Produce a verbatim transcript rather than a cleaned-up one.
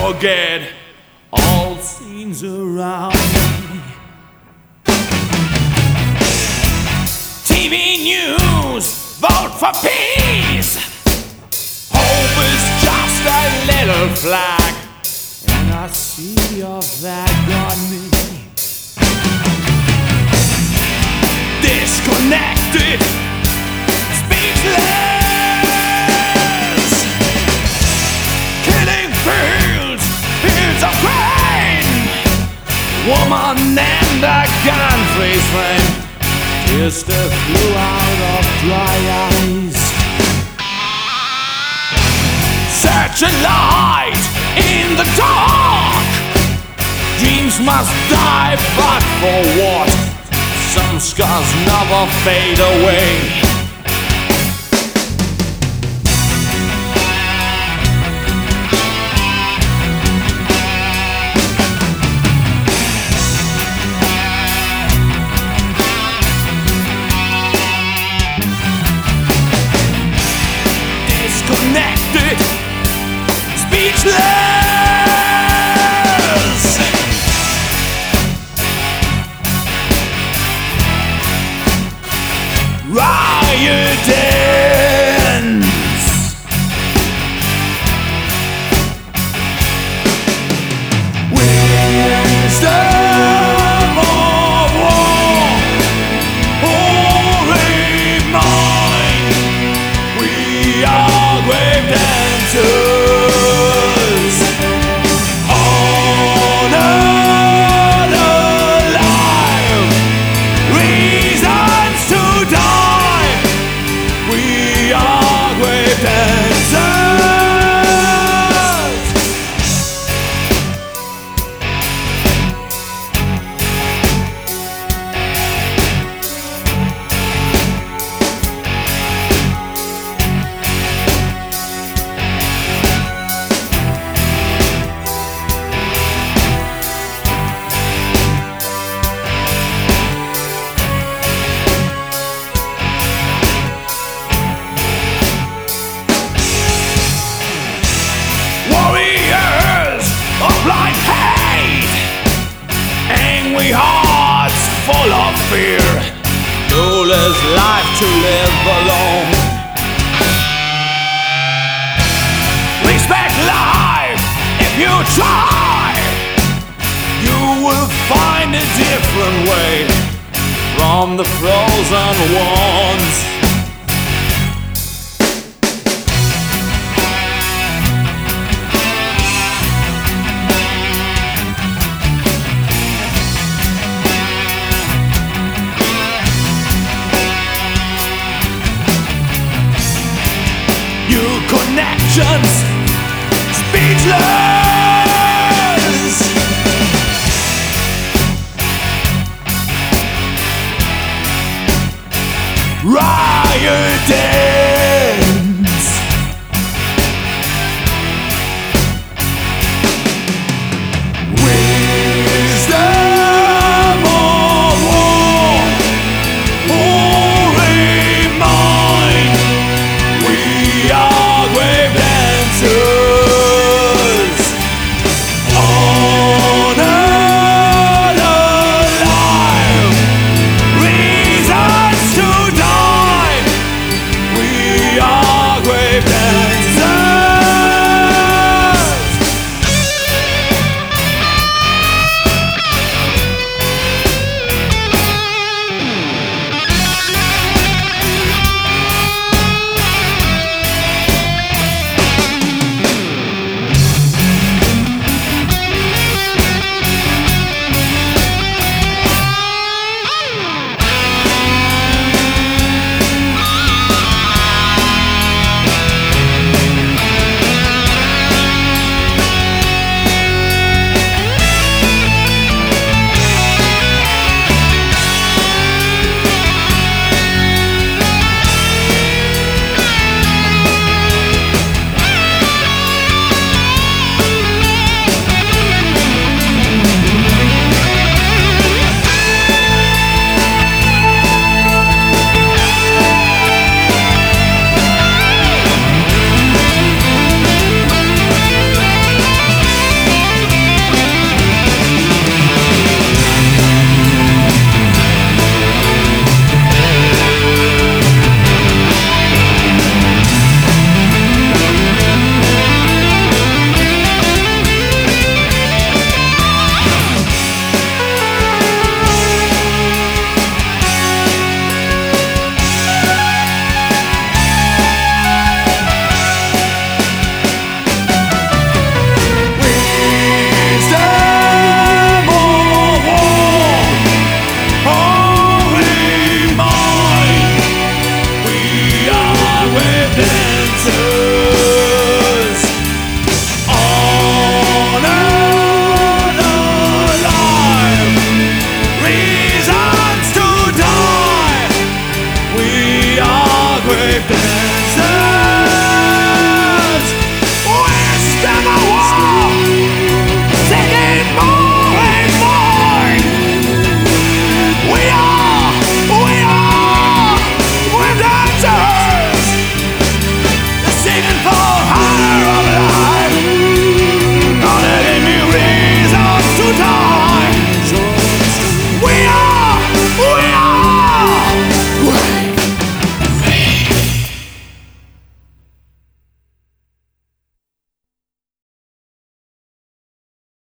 forget all scenes around me. T V news, vote for peace. Hope is just a little flag, and I see your flag on me. Disconnected, speechless. Woman and a gun-free flame, tears that flew out of dry eyes. Search a light in the dark. Dreams must die, but for what? Some scars never fade away. Disconnected, speechless. Riot ends. Wisdom of war, holy mind. We are grave dancers. Blind hate, angry hearts full of fear. All is life to live alone. Respect life if you try. You will find a different way from the frozen ones. New connections, speechless. Riot.